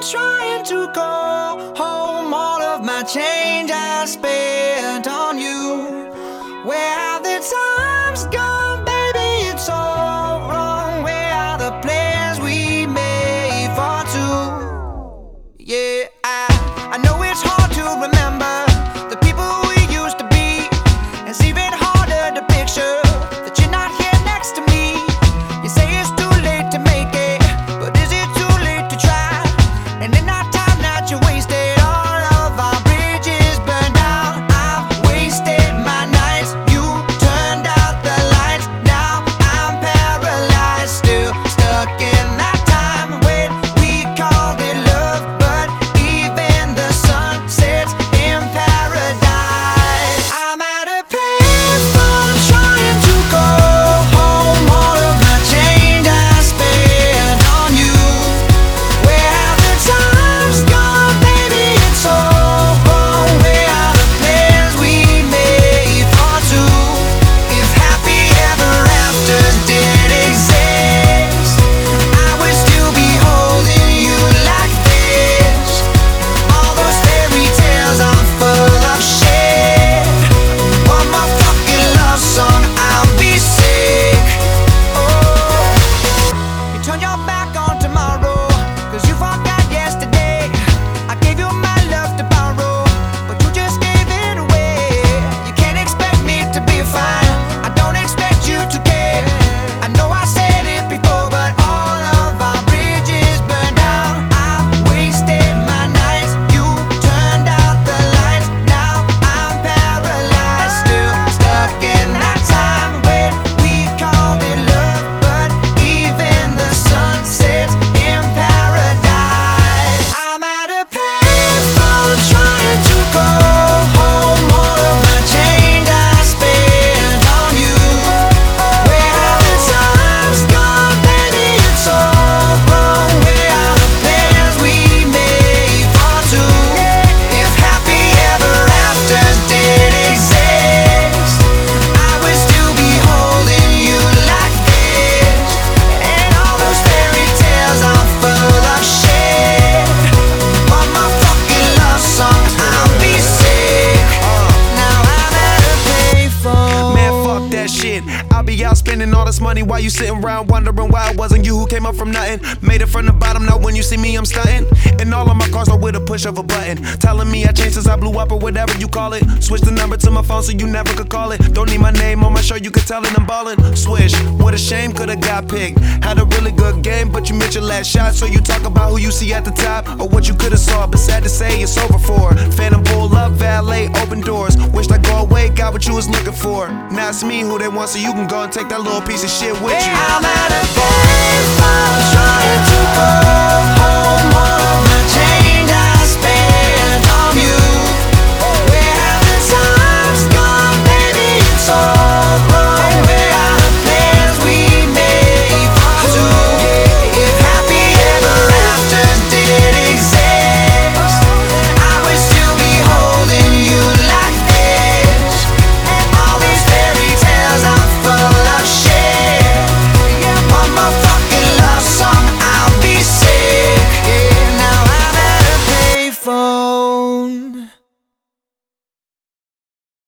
trying to go home. All of my change I spent on you. Where have the times gone, baby? It's all wrong. Where are the plans we made for two? Yeah, I know it's hard to remember the people we used to be. It's even harder to picture that you're not here next to me. You say it's too late to make it, but is it too late to try? And in that time that you wasted, all of our bridges burned down. I've wasted my nights, you turned out the lights. Now I'm paralyzed, still stuck in that time when we called it love. But even the sun sets in paradise. I'm at a payphone trying to go home. All of my change I spent on you. Where have the times gone, baby? It's all wrong. Where are the plans we made for two? If happy ever afters did exist, I would still be holding you like this. All those fairy tales are full of shit. One more fucking love song, I'll be sick. Oh, you turn your back on tomorrow, 'cause you forgot yesterday. I gave you my love to borrow, but you just gave it away. You can't expect me to be fine, I don't expect you to care. I know I said it before, but all of our bridges burned down. I wasted my nights, you turned out the lights. Now I'm paralyzed, still stuck in that time when we called it love. But even the sun sets in paradise. I'm at a payphone trying to go home. All of my change I spent on you. Where have the times gone, baby? It's all wrong. Where are the plans we made for two? If happy ever afters did exist, I would still be holding you like this. And all those fairy tales are full of shit. One more fucking love song, I'll be sick. Now I'm at a payphone. Man, fuck that shit. I'll be out spending all this money while you sitting around wondering why it wasn't you who came up from nothing. Made it from the bottom, now when you see me, I'm stunting. And all of my cars are with a push of a button. Telling me I changed since I blew up or whatever you call it. Switch the number to my phone so you never could call it. Don't need my name on my shirt, you could tell it I'm ballin'. Swish, what a shame, could've got picked. Had a really good game, but you missed your last shot. So you talk about who you see at the top or what you could've saw. But sad to say, it's over for. Phantom pull up, valet, open doors. Wished I go away, got what you was looking for. Now it's me who they want, so you can go and take that little piece of shit with you. I'm